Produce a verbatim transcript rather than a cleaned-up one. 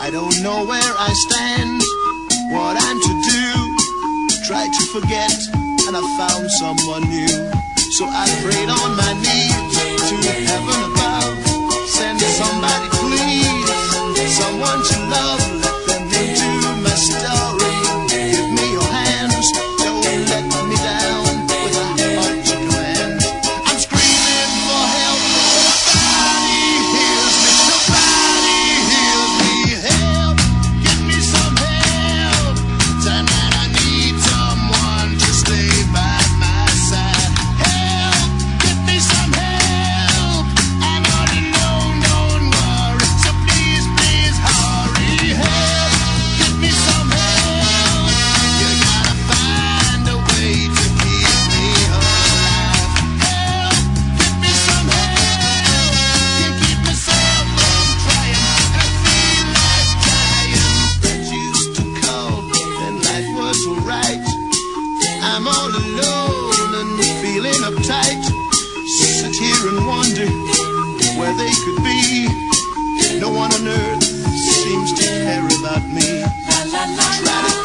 I don't know where I stand, what I'm to do. Tried to forget, and I found someone new. So I prayed on my knees to heaven above. Send somebody, please, someone to love. Let them into my story. Give me your hands, don't let me down. With a heart to command, I'm screaming for help. Nobody hears me, nobody hears me. Help, give me some help. Tonight I need someone to stay by my side. Help, give me some help. I'm all alone, don't worry. So please, please hurry. Help, give me some help. You gotta find a way to keep me alive. Help, give me some help. Can't keep myself from trying, and I feel like dying. Friends used to call, and life was alright. I'm all alone and feeling uptight. Sit here and wonder where they could be. No one on earth seems to care about me. Try to